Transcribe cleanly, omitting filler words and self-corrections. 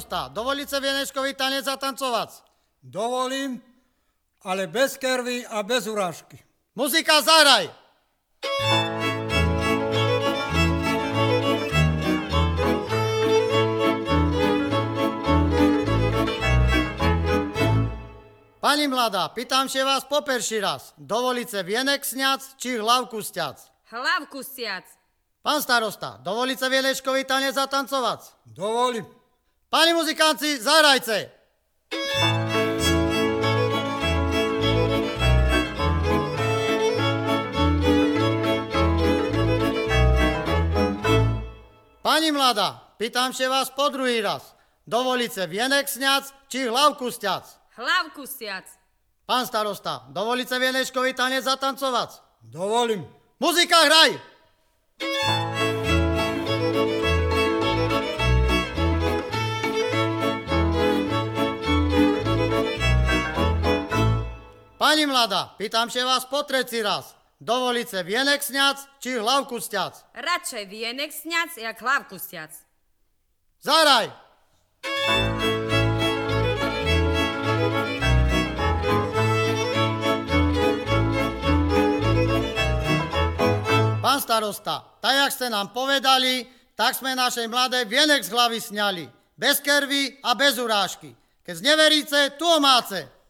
starosta, dovolíte vienečkový tanec zatancovať? Dovolím, ale bez kervy a bez urážky. Muzika, zahraj! Pani mladá, pýtam sa vás po perší raz. Dovolíte vienek sňac, či hlavku stiac? Hlavku stiac. Pán starosta, dovolíte vienečkový tanec zatancovať? Dovolím. Pani muzikanci, zahrajte! Pani mladá, pýtam sa vás po druhý raz. Dovolíte vienek sňac, či hlavku stiac? Hlavku stiac. Pán starosta, dovolíte vienečkový tanec zatancovať? Dovolím. Muzika, hraj! Pani mladá, pýtam sa vás po tretí raz. Dovolíte vienek sňac, či hlavku stiac? Radšej vienek sňac, jak hlavku stiac. Zahraj! Pán starosta, tak jak ste nám povedali, tak sme našej mladej vienek z hlavy sňali. Bez kervy a bez urážky. Keď neveríte, tu máte.